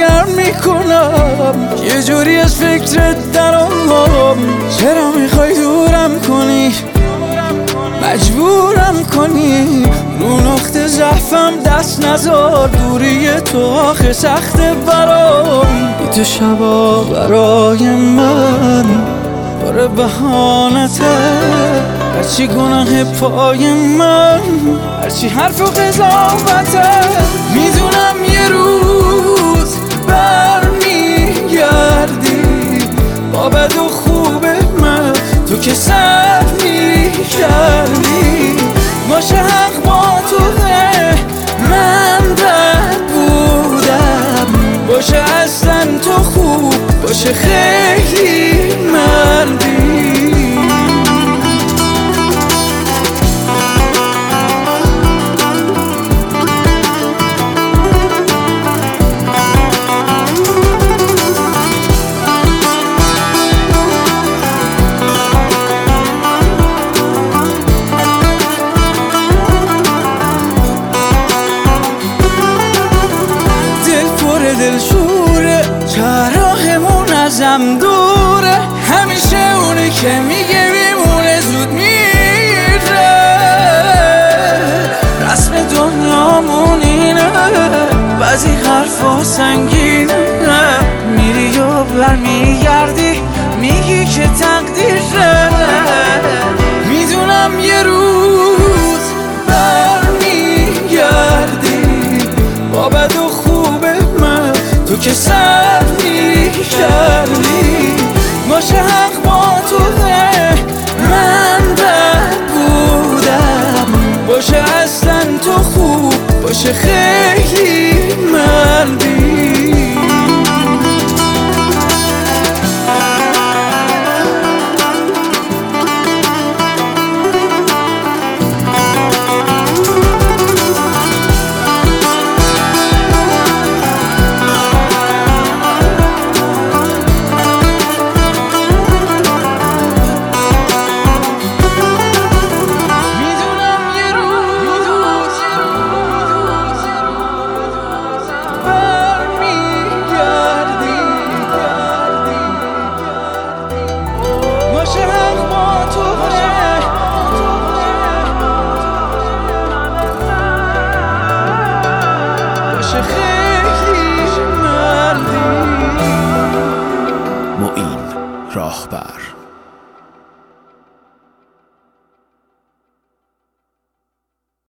نرم میکنم، یه جوری از فکرت درام. چرا میخوای دورم کنی، مجبورم کنی؟ رو نقطه ضعفم دست نزار، دوری تو آخه سخته برام. بی تو شبا برای من باره بهانته، هرچی گناه پای من، هرچی حرف و قضاوته. میدونم یه روز برمیگردی با بد و خوب من، تو که سر میکردی. باشه حق با توه، من بد بودم. باشه اصلا تو خوب، باشه خیلی مردی. دل شوره، راهمون ازم دوره، همیشه اونی که میگه میمونه زود میره. رسم دنیامون اینه، بعضی حرفا سنگینه، میری و برمیگردی میگی که تقدیره. میدونم یه روز برمیگردی با بد و تو که سر میکردی. باشه حق با توه، من بد بودم. باشه اصلا تو خوب، باشه خیلی مردی. معین راهبر.